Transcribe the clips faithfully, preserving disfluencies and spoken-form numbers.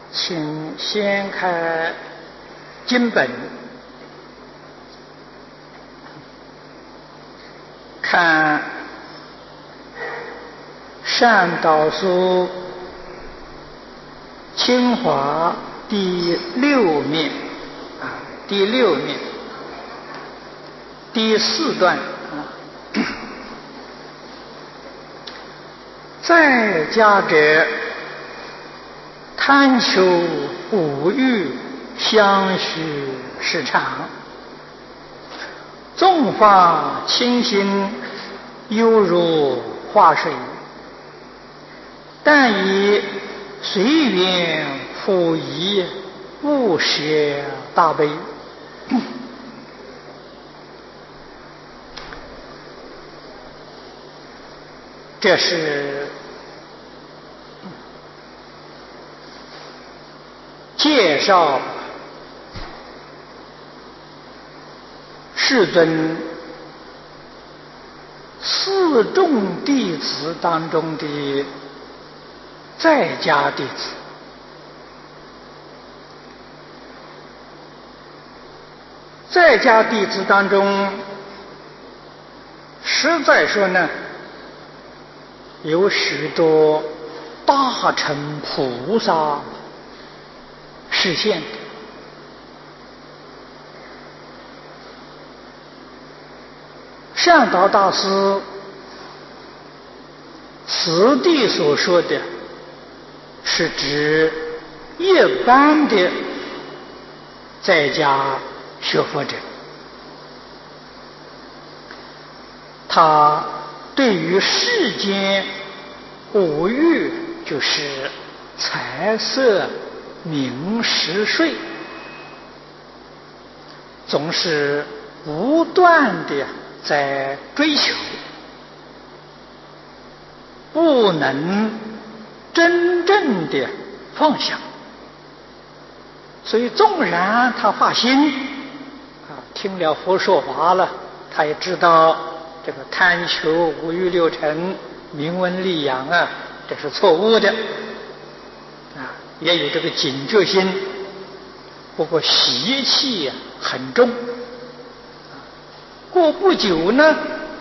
请先开经本，看善导书清华第六面啊，第六面第四段啊，在家者贪求五欲相续时常，纵发清心犹如化水，但以随缘辅以勿舍大悲。这是介绍世尊四众弟子当中的在家弟子。在家弟子当中，实在说呢，有许多大乘菩萨示现的。善导大师此地所说的是指一般的在家学佛者，他对于世间五欲，就是财色名食睡，总是不断的在追求，不能真正的放下。所以纵然他发心啊，听了佛说法了，他也知道这个贪求五欲六尘名闻利养啊，这是错误的啊，也有这个警觉心，不过习气啊很重。过不久呢，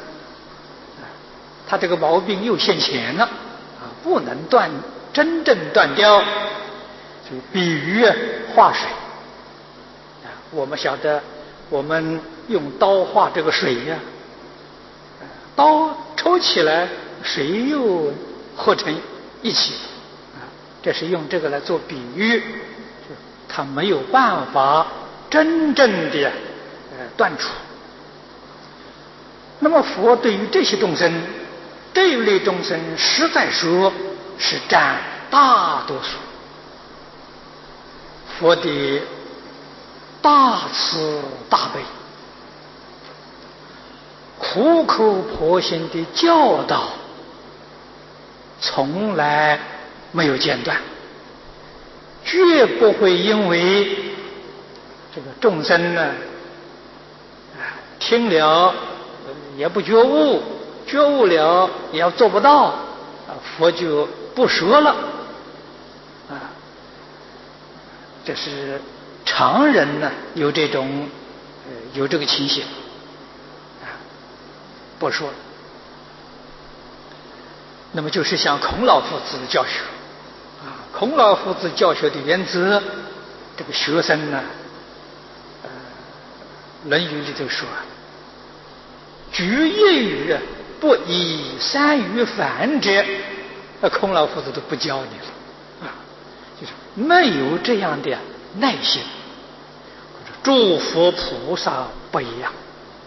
他这个毛病又现前了啊，不能断，真正断掉。就比喻啊化水啊，我们晓得，我们用刀化这个水呀、啊，刀抽起来，水又和成一起啊，这是用这个来做比喻，他没有办法真正的呃断除。那么佛对于这些众生，这一类众生，实在说是占大多数。佛的大慈大悲、苦口婆心的教导，从来没有间断，绝不会因为这个众生呢，听了也不觉悟，觉悟了也要做不到，佛就不说了啊。这是常人呢有这种呃有这个情形啊，不说了。那么就是像孔老夫子的教学啊，孔老夫子教学的原则，这个学生呢，呃，《论语》里头说，举一语不以三语反者，那孔老夫子都不教你了啊，就是没有这样的耐心。诸佛菩萨不一样，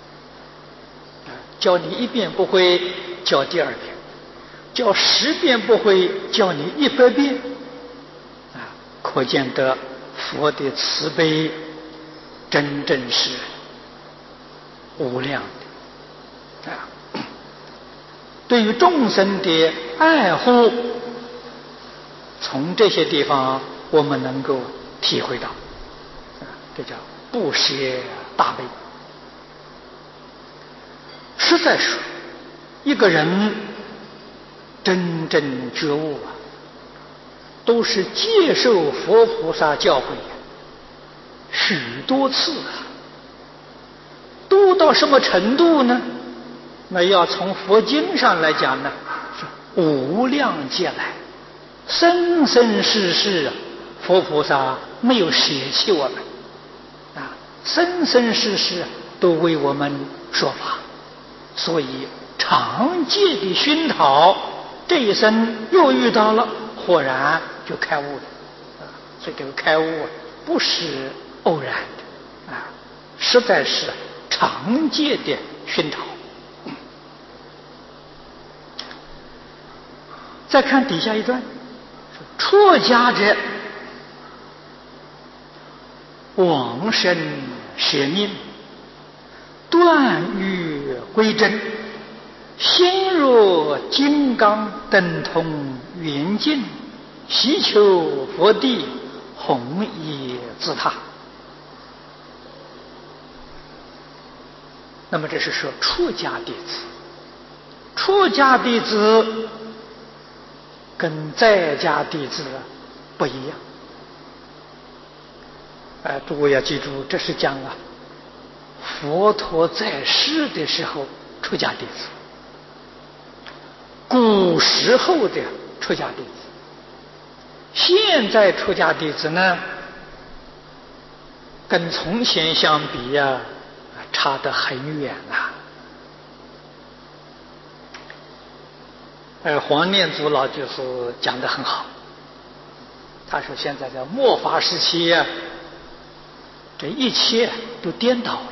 教你一遍不会，教第二遍；教十遍不会，教你一百遍。啊，可见得佛的慈悲真正是无量的啊！对于众生的爱护，从这些地方我们能够体会到，啊，这叫不舍大悲。实在说，一个人真正觉悟啊， 都是接受佛菩萨教诲许多次啊，多到什么程度呢？那要从佛经上来讲呢，是无量劫来，生生世世啊，佛菩萨没有舍弃我们啊，生生世世都为我们说法，所以常借的熏陶，这一生又遇到了，豁然就开悟了啊！所以这个开悟啊，不是偶然的啊，实在是常借的熏陶。再看底下一段，出家者往生舍命，断欲归真，心若金刚，等同圆镜，希求佛地，弘以自他。那么这是说出家弟子，出家弟子跟在家弟子不一样。哎，诸位要记住，这是讲啊，佛陀在世的时候出家弟子，古时候的出家弟子。现在出家弟子呢，跟从前相比呀、啊，差得很远呐。呃，黄念祖老就是讲得很好，他说现在在末法时期呀、啊，这一切都颠倒了。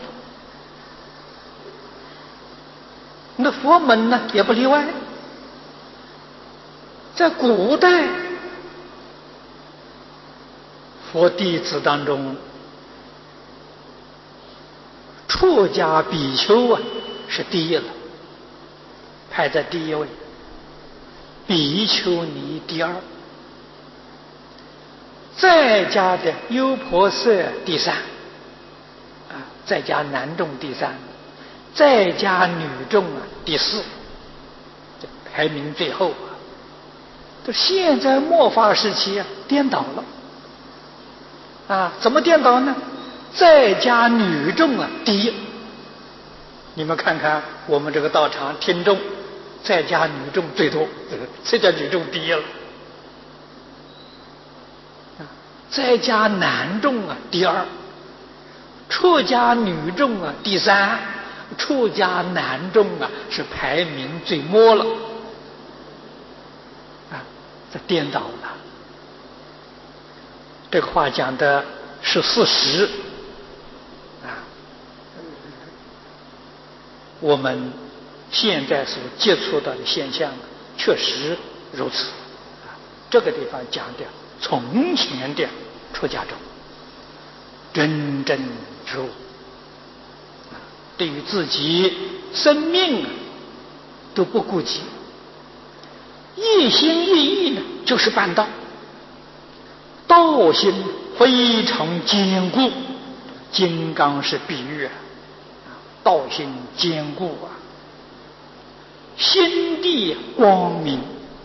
那佛门呢，也不例外。在古代，佛弟子当中，出家比丘啊是第一了，排在第一位，比丘尼第二，在家的优婆塞第三，啊，在家男众第三，在家女众啊第四，这排名最后啊。这现在末法时期啊，颠倒了。啊，怎么颠倒呢？在家女众啊第一。你们看看我们这个道场听众，在家女众最多，在家女众第一了。啊，在家男众啊第二，出家女众啊第三，出家男众啊是排名最末了。啊，这颠倒了。这个话讲的是事实啊，我们现在所接触到的现象确实如此啊。这个地方讲的从前的出家众真正觉悟啊，对于自己生命都不顾及，一心一意呢就是办道。道心非常坚固，金刚是比喻啊，道心坚固啊，心地光明，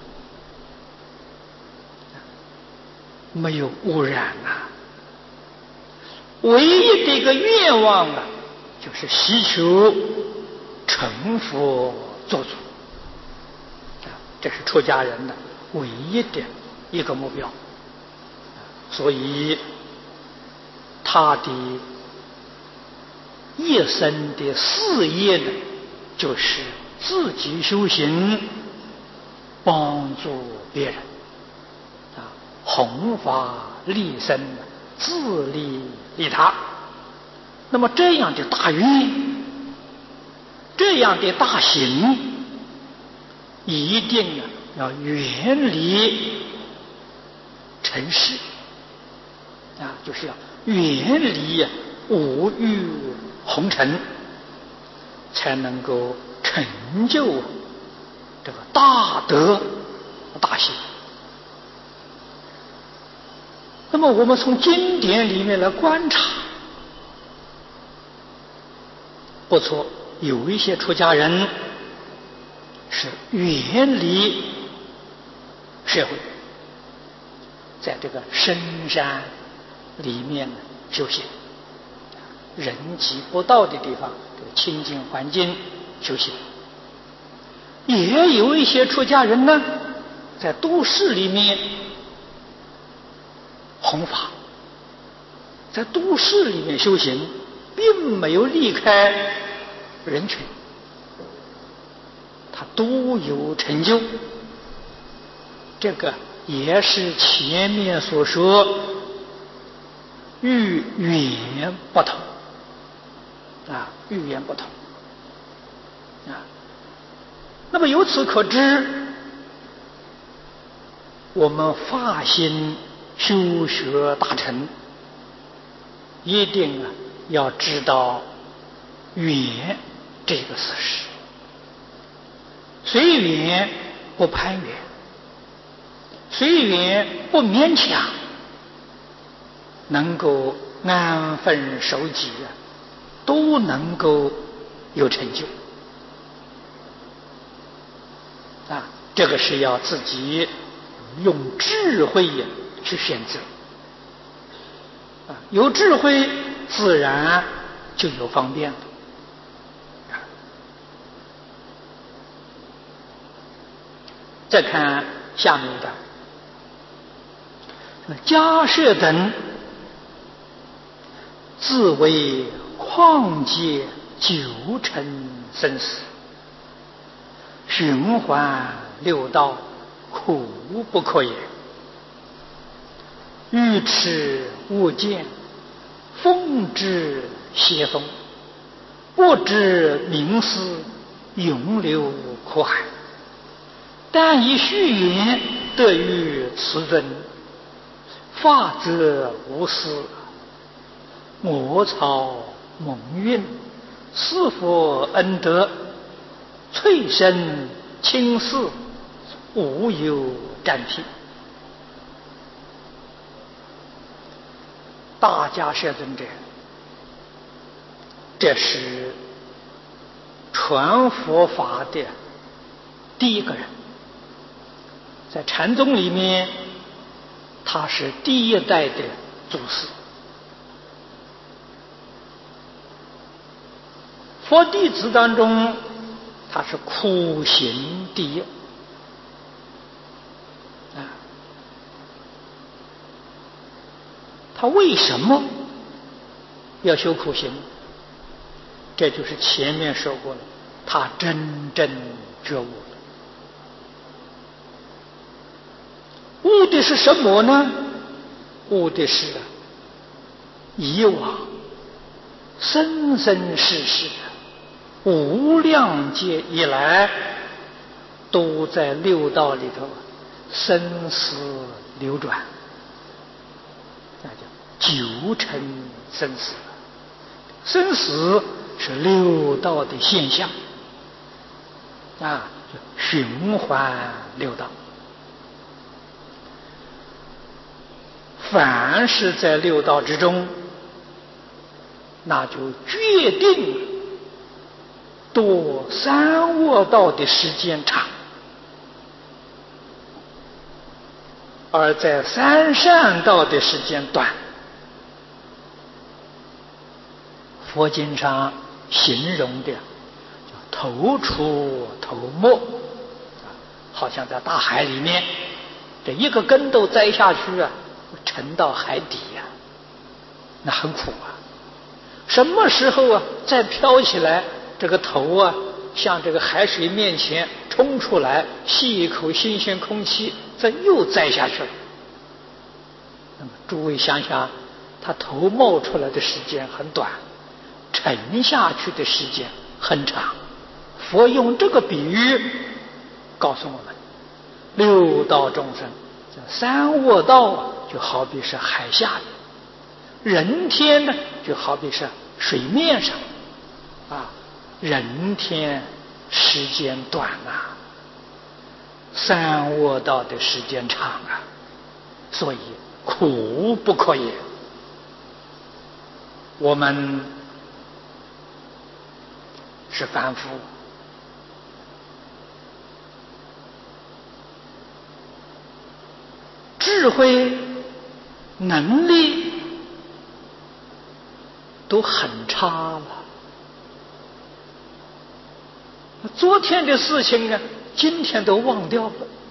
没有污染啊。唯一的一个愿望啊，就是希求成佛做主啊，这是出家人的唯一的一个目标。所以他的一生的事业呢，就是自己修行，帮助别人啊，弘法利生，自利利他。那么这样的大愿，这样的大行，一定啊要远离尘世啊，就是要远离五欲红尘，才能够成就这个大德大行。那么我们从经典里面来观察，不错，有一些出家人是远离社会在这个深山里面修行，人迹不到的地方，这个清净环境修行。也有一些出家人呢，在都市里面弘法，在都市里面修行，并没有离开人群，他都有成就。这个也是前面所说与缘不同啊，与缘不同啊。那么由此可知，我们发心修学大乘，一定啊要知道缘这个事实，随缘不攀缘，随缘不勉强，能够安分守己啊，都能够有成就啊。这个是要自己用智慧去选择啊，有智慧自然就有方便了。再看下面一段，迦叶等自为旷劫九尘生死，循环六道，苦不可言。愚痴无见，风之邪风，不知名思，永流苦海。但以虚言得于此尊，法则无私，我草蒙运，是佛恩德，翠生清似，无有占辟。大迦叶尊者，这是传佛法的第一个人，在禅宗里面，他是第一代的祖师。佛弟子当中，他是苦行第一啊。他为什么要修苦行？这就是前面说过了，他真正觉悟了。悟的是什么呢？悟的是以往生生世世无量劫以来，都在六道里头生死流转，那叫九尘生死。生死是六道的现象啊，循环六道。凡是在六道之中，那就决定堕三恶道的时间长，而在三善道的时间短。佛经上形容的叫头出头没，好像在大海里面，这一个跟头栽下去啊，沉到海底呀、啊，那很苦啊。什么时候啊再飘起来，这个头啊向这个海水面前冲出来，吸一口新鲜空气，再又栽下去了。那么诸位想想，他头冒出来的时间很短，沉下去的时间很长。佛用这个比喻告诉我们，六道众生三恶道就好比是海下的，人天呢就好比是水面上啊。人天时间短啊，三恶道的时间长啊，所以苦不可言。我们是凡夫，智慧能力都很差了。昨天的事情啊，今天都忘掉了。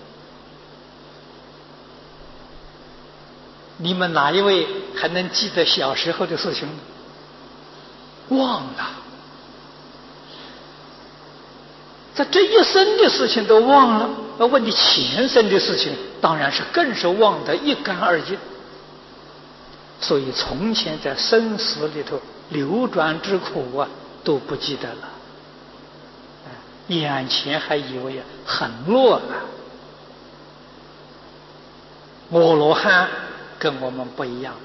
你们哪一位还能记得小时候的事情呢？忘了。在这一生的事情都忘了，要问你前生的事情，当然是更是忘得一干二净。所以从前在生死里头流转之苦啊，都不记得了。眼前还以为啊很乐了。阿罗汉跟我们不一样，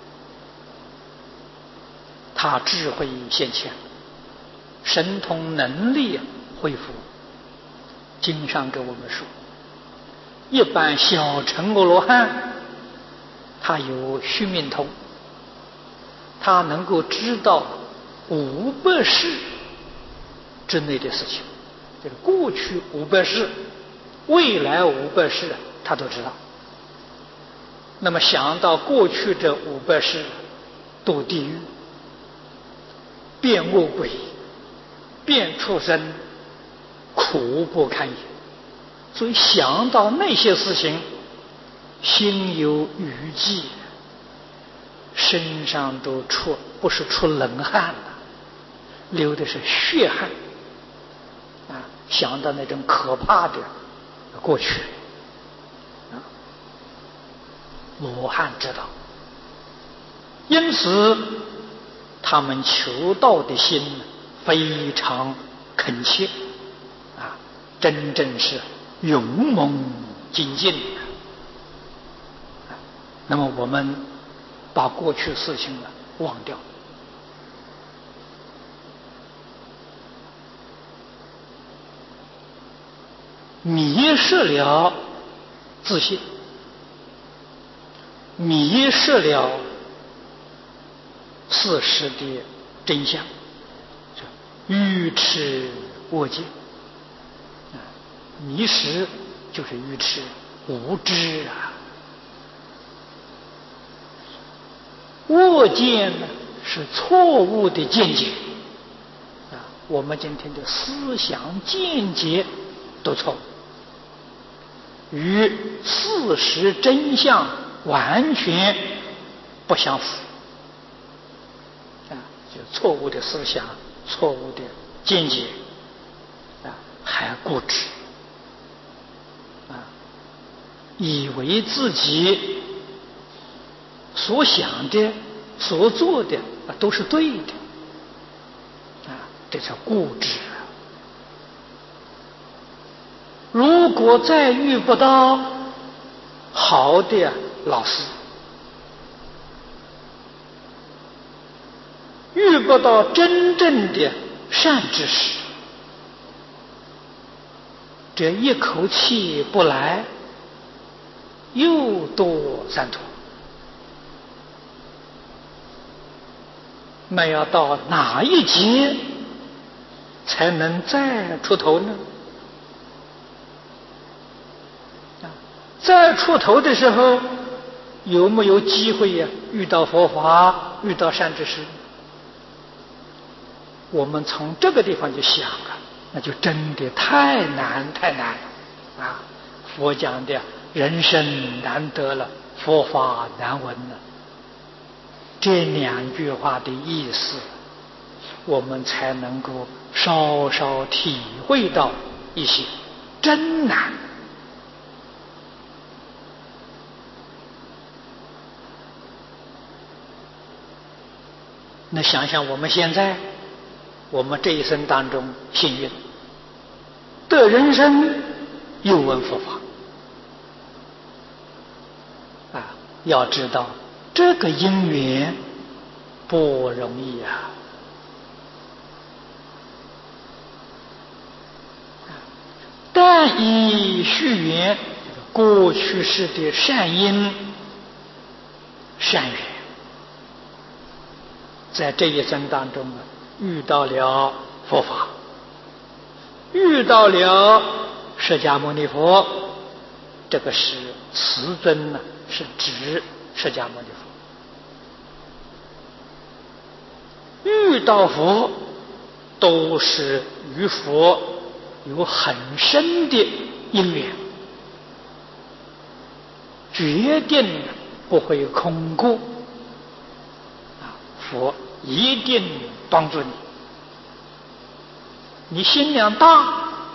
他智慧现前，神通能力恢复。经上给我们说，一般小乘阿罗汉，他有须弥通，他能够知道五百世之内的事情，就是过去五百世、未来五百世，他都知道。那么想到过去这五百世堕地狱、变恶鬼、变畜生，苦不堪言。所以想到那些事情，心有余悸，身上都出不是出冷汗了，流的是血汗啊！想到那种可怕的过去啊，罗汉知道，因此他们求道的心非常恳切啊，真正是勇猛精进。那么我们把过去事情呢忘掉，迷失了自信，迷失了事实的真相，愚痴恶见。迷失就是愚痴无知啊，恶见呢是错误的见解啊，我们今天的思想见解都错误，与事实真相完全不相符啊，就错误的思想、错误的见解啊，还固执啊，以为自己所想的、所做的啊都是对的啊，这叫固执。如果再遇不到好的老师，遇不到真正的善知识，这一口气不来，又堕三途。那要到哪一劫才能再出头呢？再出头的时候，有没有机会呀、啊？遇到佛法，遇到善知识？我们从这个地方就想啊，那就真的太难太难了啊！佛讲的人生难得了，佛法难闻了。这两句话的意思，我们才能够稍稍体会到一些，真难。那想想我们现在，我们这一生当中幸运得人生又闻佛法啊，要知道这个因缘不容易啊！但以续缘过去世的善因善缘，在这一生当中啊，遇到了佛法，遇到了释迦牟尼佛，这个是慈尊呢，是指释迦牟尼佛。遇到佛都是与佛有很深的因缘，决定不会空过啊！佛一定帮助你。你心量大，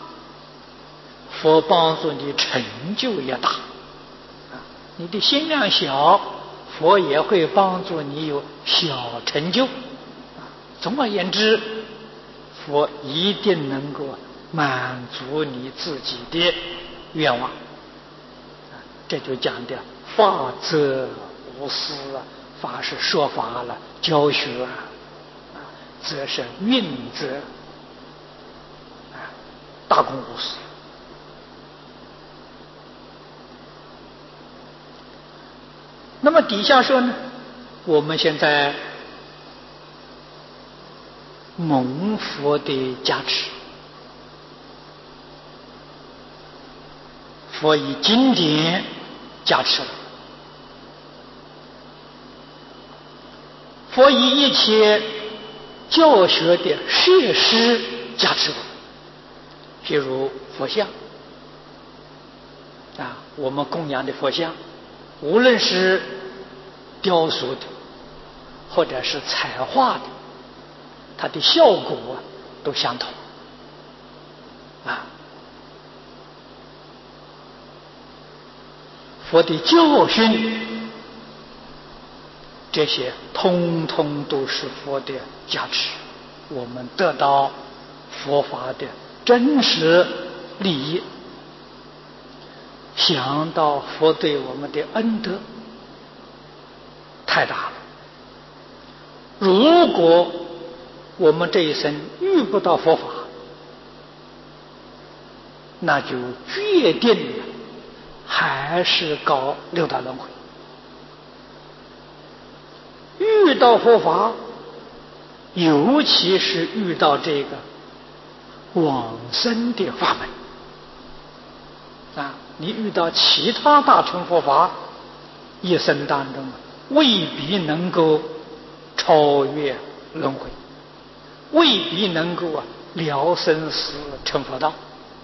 佛帮助你成就也大啊！你的心量小，佛也会帮助你有小成就啊！总而言之，佛一定能够满足你自己的愿望啊！这就讲的法则无私啊，法是说法了，教学啊，则是运则啊，大公无私。那么底下说呢，我们现在蒙佛的加持，佛以经典加持了，佛以一切教学的设施加持了，譬如佛像啊，我们供养的佛像，无论是雕塑的或者是彩画的，它的效果都相同啊。佛的教训，这些通通都是佛的加持，我们得到佛法的真实利益，想到佛对我们的恩德太大了。如果我们这一生遇不到佛法，那就决定了还是搞六道轮回。遇到佛法，尤其是遇到这个往生的法门啊，你遇到其他大乘佛法，一生当中未必能够超越轮回，未必能够啊了生死成佛道。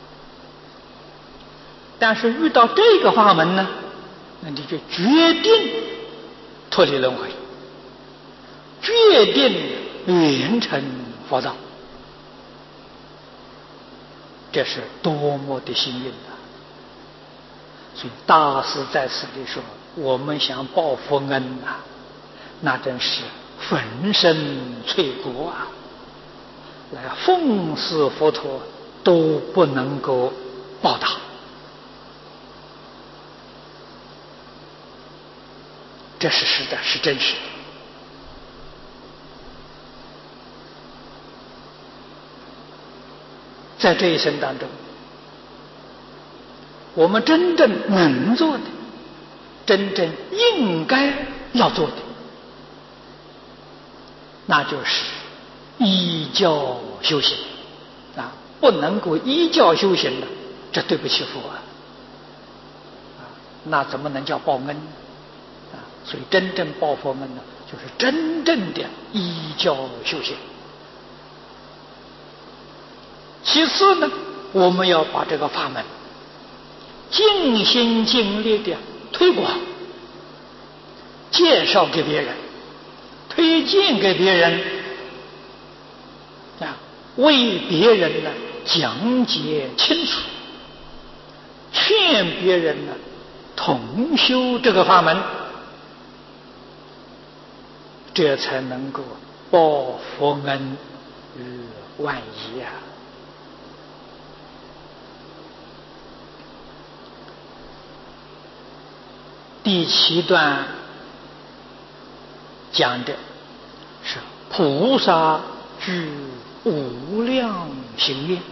但是遇到这个法门呢，那你就决定脱离轮回，决定圆成佛道，这是多么的幸运啊！所以大师在此里说，我们想报佛恩啊，那真是粉身碎骨啊，来奉事佛陀都不能够报答。这是实的，是真实的。在这一生当中，我们真正能做的，真正应该要做的，那就是依教修行啊！不能够依教修行的，这对不起佛啊！那怎么能叫报恩呢？所以真正报佛恩呢，就是真正的依教修行。其次呢，我们要把这个法门尽心尽力的推广，介绍给别人，推荐给别人啊，为别人呢讲解清楚，劝别人呢同修这个法门，这才能够报佛恩于万一啊！第七段讲的是菩萨具无量行愿，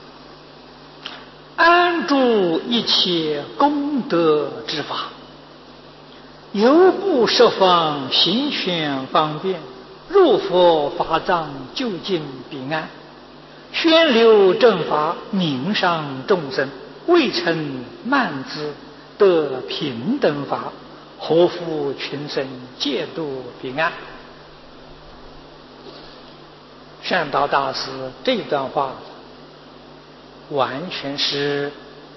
安住一切功德之法，犹不设方行权方便，入佛法藏究竟彼岸，宣流正法名上众生，未曾慢之得平等法， 何复群生戒度彼岸？善导大师这段话完全是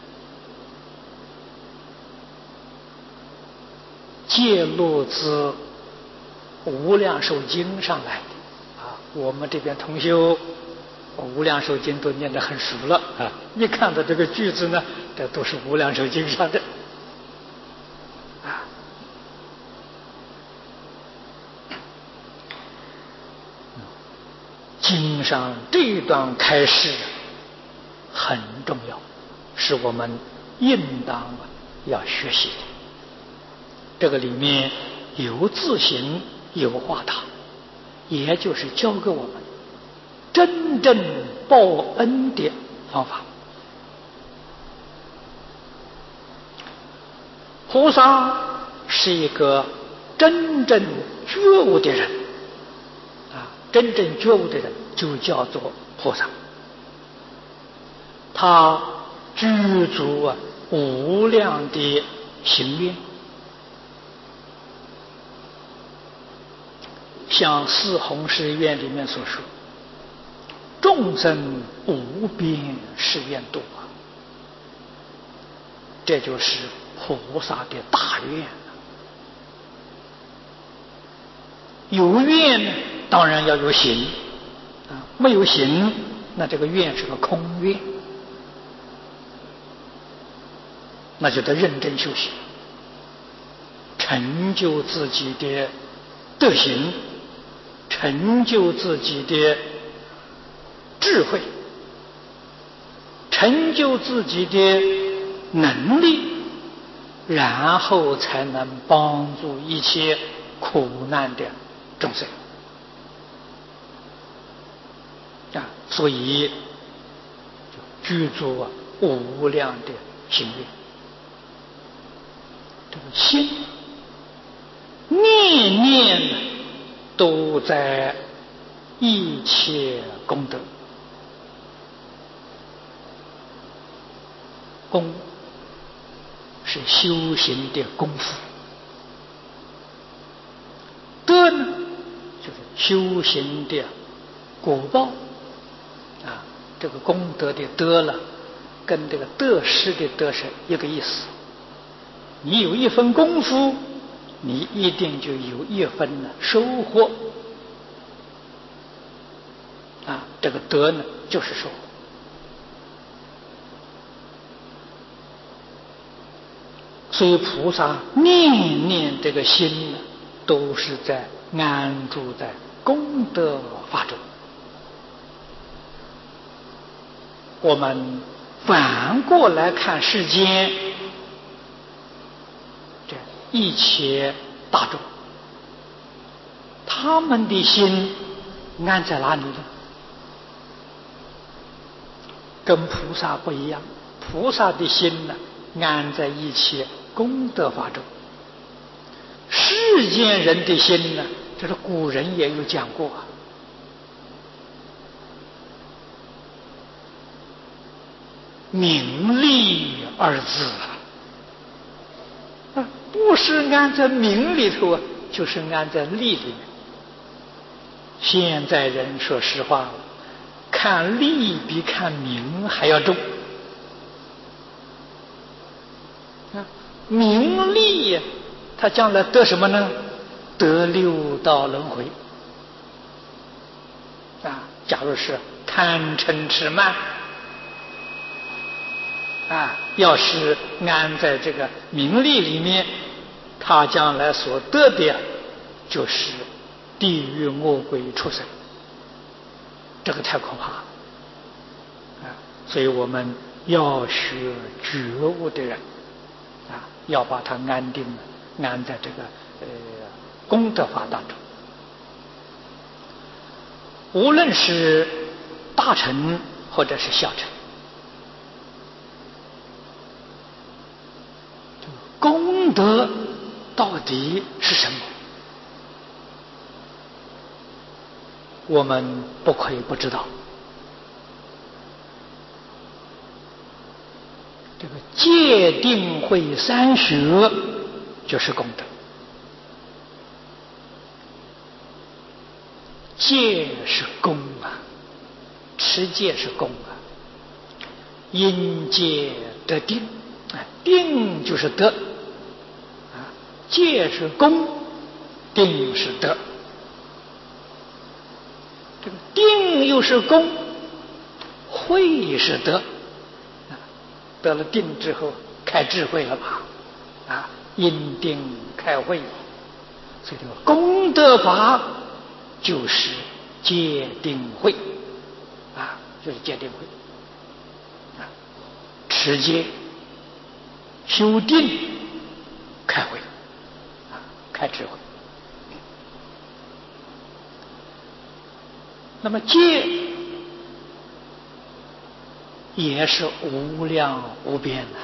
揭露自无量寿经上来的啊！我们这边同修无量寿经都念得很熟了啊，一看到这个句子呢，这都是无量寿经上的啊。经上这一段开示很重要，是我们应当要学习的。这个里面有自行，有化他，也就是教给我们真正报恩的方法。菩萨是一个真正觉悟的人啊，真正觉悟的人就叫做菩萨。他具足啊无量的行愿，像四弘誓愿里面所说，众生无边誓愿度啊，这就是菩萨的大愿。有愿呢，当然要有行啊，没有行，那这个愿是个空愿，那就得认真修行，成就自己的德行，成就自己的智慧，成就自己的能力，然后才能帮助一切苦难的众生啊！所以具足啊无量的行愿，这个心念念都在一切功德。功是修行的功夫，德呢就是修行的果报啊。这个功德的德了，跟这个得失的得是一个意思。你有一分功夫，你一定就有一分的收获啊。这个德呢就是收获。所以菩萨念念这个心呢，都是在安住在功德法中。我们反过来看世间这一切大众，他们的心安在哪里呢？跟菩萨不一样，菩萨的心呢安在一切功德法中。世间人的心呢，这是古人也有讲过啊，名利二字啊，不是安在名里头啊，就是安在利里面。现在人说实话，看利比看名还要重啊，名利他将来得什么呢？得六道轮回啊！假如是贪嗔痴慢啊，要是安在这个名利里面，他将来所得的就是地狱恶鬼畜生，这个太可怕了啊！所以我们要学觉悟的人啊，要把它安定了，安在这个呃功德法当中。无论是大乘或者是小乘，功德到底是什么？我们不可以不知道。这个戒定慧三学就是功德。 戒是功啊，持戒是功啊。因戒得定啊，定就是得啊，戒是功，定是得。这个定又是功，慧是得啊，得了定之后开智慧了吧？啊，因定开慧，所以这个功德法就是戒定慧啊，就是戒定慧。持戒、修定、开慧，啊，开智慧。那么戒也是无量无边的，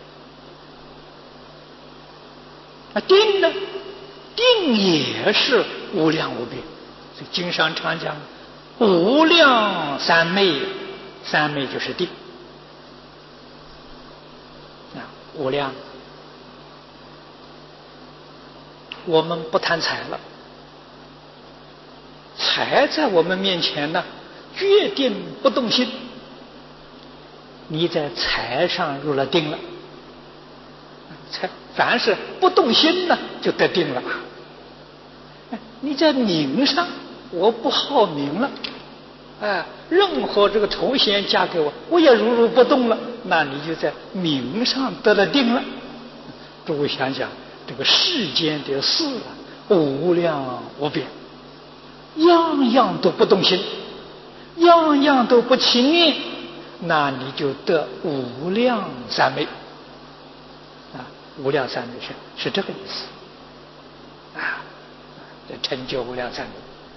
啊，定呢，定也是无量无边。所以经上常讲，无量三昧，三昧就是定。无量，我们不谈财了，财在我们面前呢，决定不动心。你在财上入了定了，财凡是不动心呢，就得定了吧？你在名上，我不好名了，哎，任何这个头衔加给我，我也如如不动了，那你就在名上得了定了。诸位想想，这个世间的事啊，无量无边，样样都不动心，样样都不起念，那你就得无量三昧啊！无量三昧是是这个意思啊，这成就无量三昧。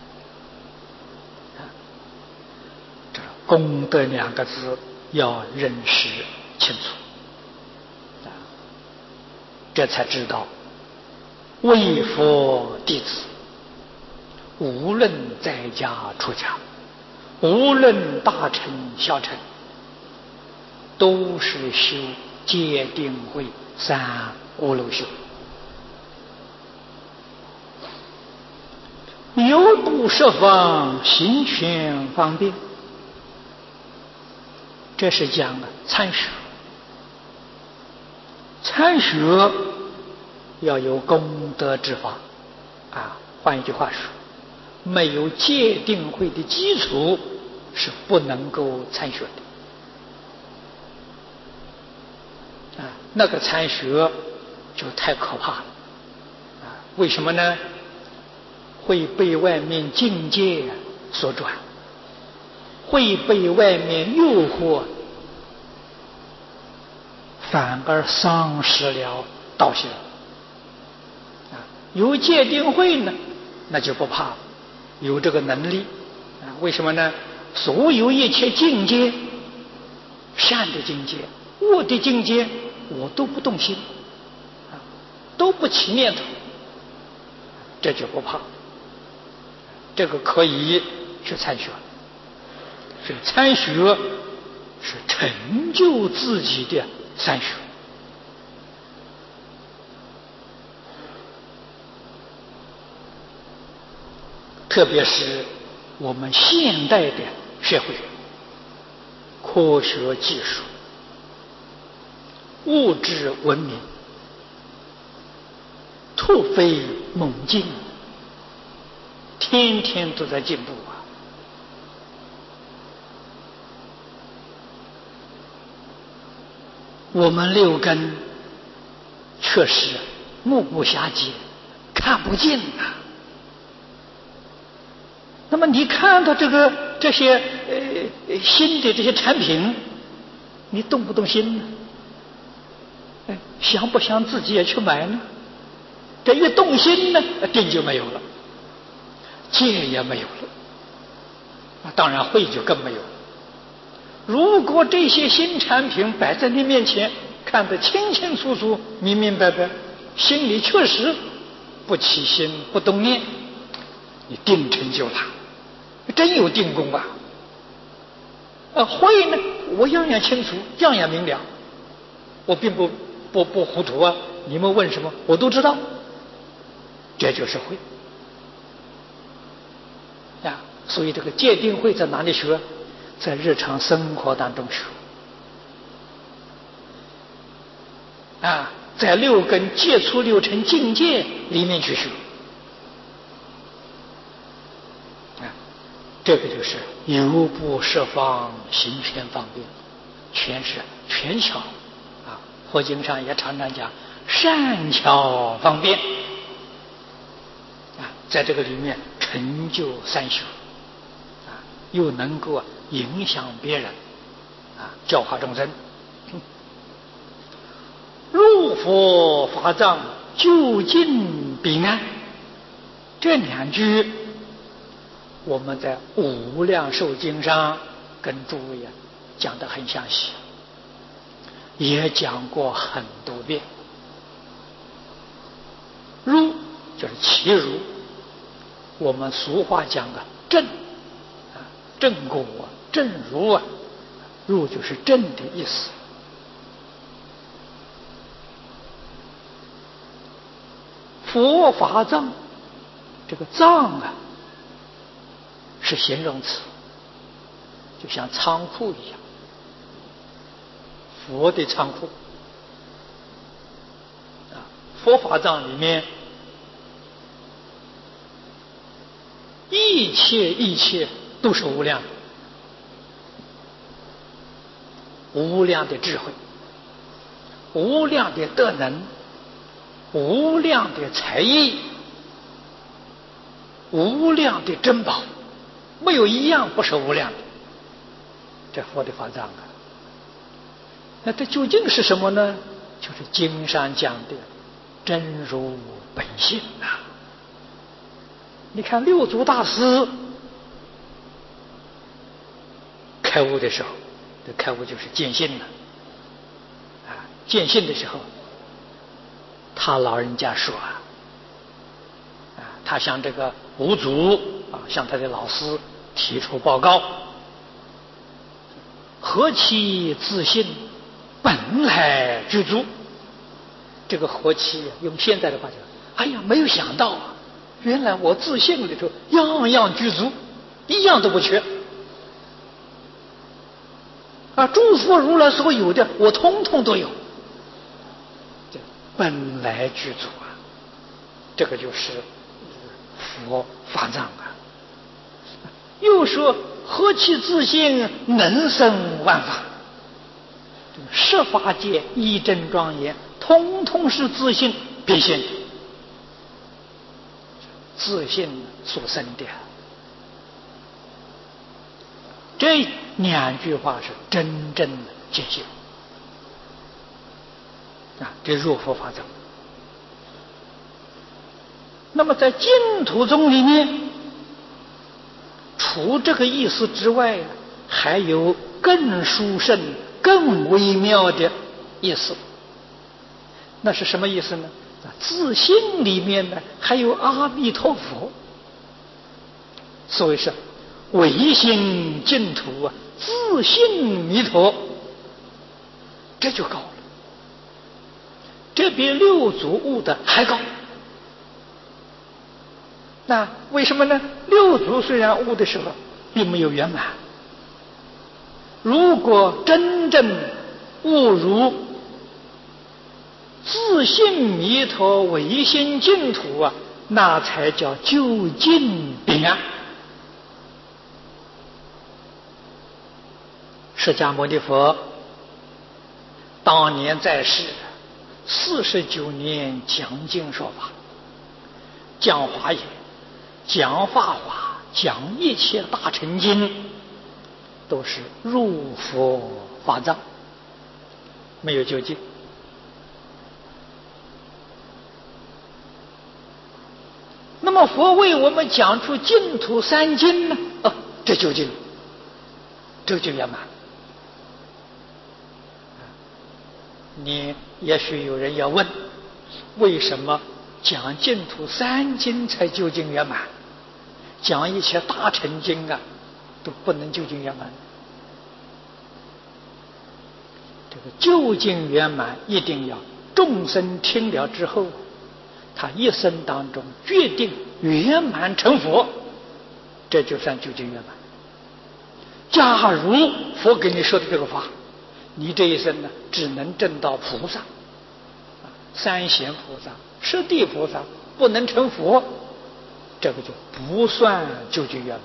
功德两个字要认识清楚，这才知道为佛弟子，无论在家出家，无论大乘小乘，都是修戒定慧三无漏修。有度十方，行权方便。这是讲了参学，参学要有功德之法啊。换一句话说，没有戒定慧的基础是不能够参学的啊。那个参学就太可怕了啊！为什么呢？会被外面境界所转，会被外面诱惑，反而丧失了道心啊。有戒定慧呢，那就不怕了，有这个能力啊。为什么呢？所有一切境界，善的境界、恶的境界，我都不动心啊，都不起念头，这就不怕。这个可以去参学。所以参学是成就自己的参学。特别是我们现代的社会，科学技术、物质文明突飞猛进，天天都在进步啊。我们六根确实目不暇接，看不见呐、啊。那么你看到这个这些呃新的这些产品，你动不动心呢？哎，想不想自己也去买呢？这一动心呢，定就没有了，戒也没有了，当然慧就更没有了。如果这些新产品摆在你面前，看得清清楚楚、明明白白，心里确实不起心、不动念，你定成就了，真有定功啊！呃，慧呢，我样样清楚，样样明了，我并不不不糊涂啊！你们问什么，我都知道，这就是慧啊！ 所以这个戒定慧在哪里学？在日常生活当中学啊，在六根接触六尘境界里面去学啊，这个就是游步设方，行偏方便，全是全巧啊。佛经上也常常讲善巧方便啊，在这个里面成就三学啊，又能够影响别人啊，教化众生。入佛法藏，究竟彼岸，这两句我们在无量寿经上跟诸位啊讲得很详细，也讲过很多遍。入就是其如，我们俗话讲的正啊，正果啊，正如啊，入就是正的意思。佛法藏，这个藏啊是形容词，就像仓库一样，佛的仓库啊。佛法藏里面一切一切都是无量的，无量的智慧，无量的德能，无量的才艺，无量的珍宝，没有一样不是无量的。这佛的法藏啊，那这究竟是什么呢？就是经上讲的真如本性啊。你看六祖大师开悟的时候，这开悟就是见性了啊。见性的时候，他老人家说啊，啊，他向这个五祖啊，向他的老师提出报告：何其自信，本来具足。这个何其用现在的话讲，哎呀，没有想到啊，原来我自信里头样样具足，一样都不缺啊！诸佛如来所有的，我通通都有。这本来具足啊，这个就是佛法藏啊。又说何其自信，能生万法。十法界一真庄严，通通是自信变现的，自信所生的。这两句话是真正的见性啊，这入佛法藏。那么在净土宗里面，除这个意思之外，还有更殊胜、更微妙的意思。那是什么意思呢？自信里面呢还有阿弥陀佛，所以是唯心净土啊，自信弥陀，这就高了，这比六祖悟的还高。那为什么呢？六祖虽然悟的时候并没有圆满，如果真正悟如自信弥陀唯心净土啊，那才叫究竟彼岸。释迦牟尼佛当年在世四十九年讲经说法，讲华严，讲法华，讲一切大乘经，都是入佛法藏，没有究竟。那么佛为我们讲出净土三经呢？哦，这究竟，这就圆满。你也许有人要问，为什么讲净土三经才究竟圆满，讲一些大乘经啊都不能究竟圆满？这个究竟圆满一定要众生听了之后，他一生当中决定圆满成佛， 这就算究竟圆满。假如佛给你说的这个法，你这一生呢，只能证到菩萨，三贤菩萨、十地菩萨，不能成佛，这个就不算究竟圆满。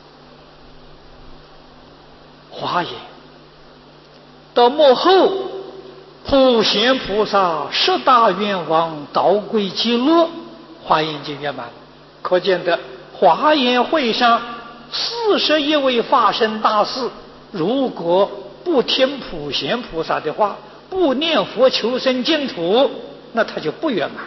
华严到末后，普贤菩萨十大愿望导归极乐，华严经圆满。可见得华严会上四十一位法身大士，如果不听普贤菩萨的话，不念佛求生净土，那他就不圆满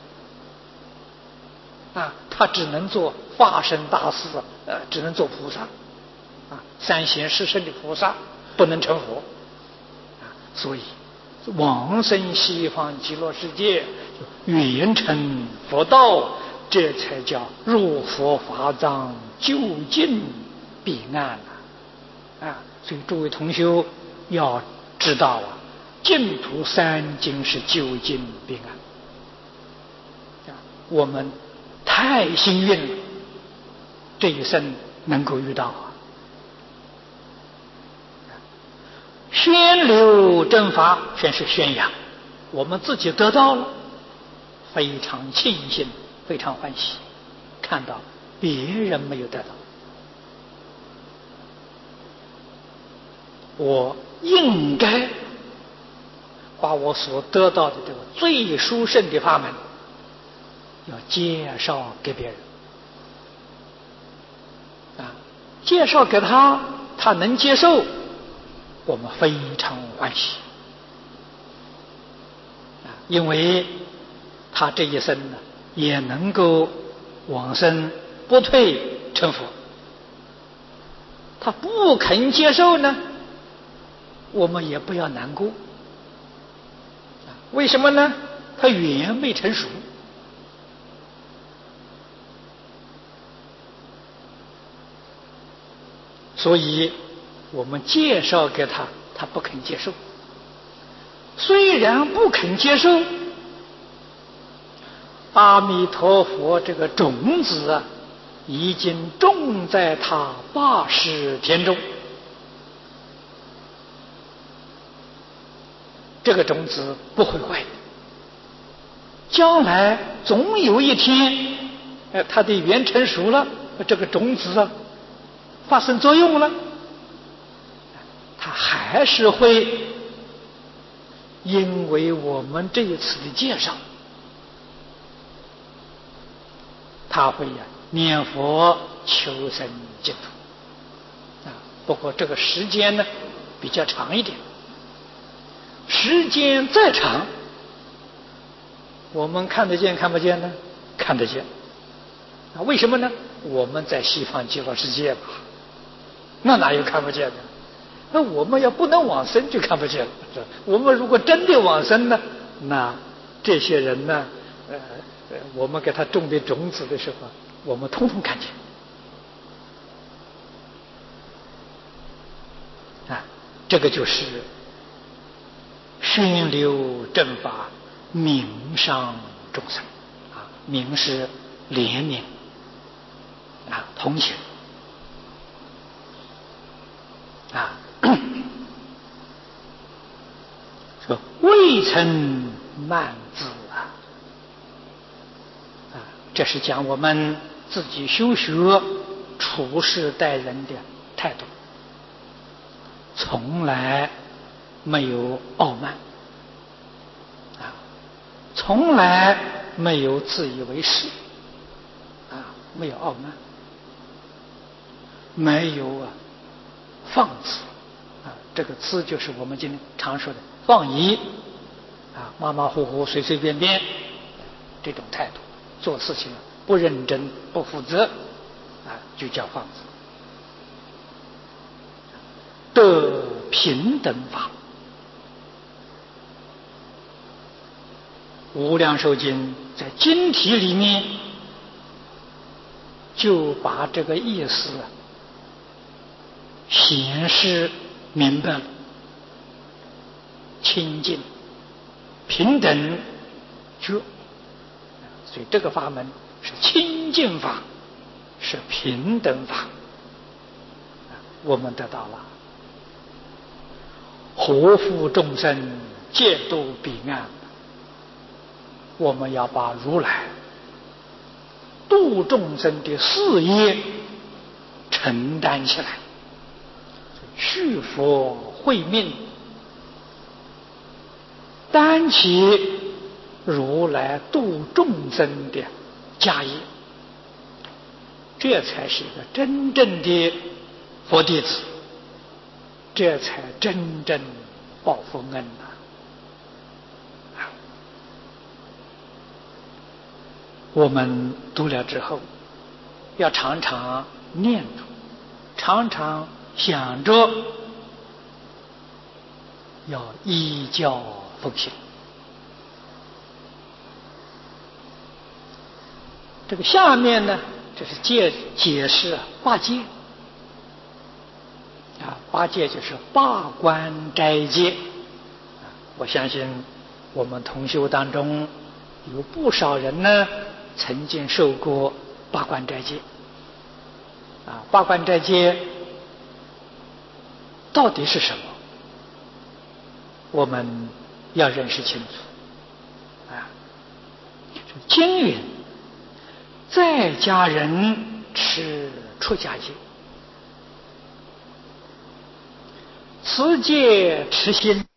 啊！他只能做法身大士，呃，只能做菩萨啊，三贤十圣的菩萨不能成佛啊！所以往生西方极乐世界，圆成佛道，这才叫入佛法藏，究竟彼岸啊！啊，所以诸位同修要知道啊，净土三经是究竟彼岸啊！我们太幸运了，这一生能够遇到啊！宣流正法，全是宣扬，我们自己得到了，非常庆幸，非常欢喜，看到别人没有得到，我应该把我所得到的这个最殊胜的法门，要介绍给别人啊，介绍给他，他能接受，我们非常欢喜啊，因为他这一生呢，也能够往生不退成佛。他不肯接受呢，我们也不要难过。为什么呢？他缘没成熟。所以我们介绍给他，他不肯接受。虽然不肯接受，阿弥陀佛这个种子啊，已经种在他八识田中。这个种子不会坏，将来总有一天，呃，它的缘成熟了，这个种子啊发生作用了，它还是会因为我们这一次的介绍，他会呀、啊、念佛求生净土啊。不过这个时间呢比较长一点，时间再长，我们看得见看不见呢？看得见啊。为什么呢？我们在西方极乐世界嘛，那哪有看不见的？那我们要不能往生就看不见了。我们如果真的往生呢，那这些人呢，呃呃，我们给他种的种子的时候，我们通通看见啊。这个就是宣流正法，明上众生啊，明是怜悯啊，同情啊。说未曾慢自啊，啊，这是讲我们自己修学、处事待人的态度，从来没有傲慢啊，从来没有自以为是啊，没有傲慢，没有啊放肆啊，这个字就是我们今天常说的放逸啊，马马虎虎、随随便便这种态度，做事情不认真、不负责啊，就叫放肆。得平等法，无量寿经在经题里面就把这个意思显示明白了。清净平等觉，所以这个法门是清净法， 是平等法，我们得到了。活福众生，戒度彼岸。我们要把如来度众生的事业承担起来，续佛慧命，担起如来度众生的家业，这才是一个真正的佛弟子，这才真正报佛恩呐！我们读了之后，要常常念着，常常想着，要依教奉行。这个下面呢，这是解解释八戒啊，八戒就是八关斋戒。我相信我们同修当中有不少人呢，曾经受过八关斋戒啊。八关斋戒到底是什么？我们要认识清楚啊。经云，在家人持出家戒，持戒持心，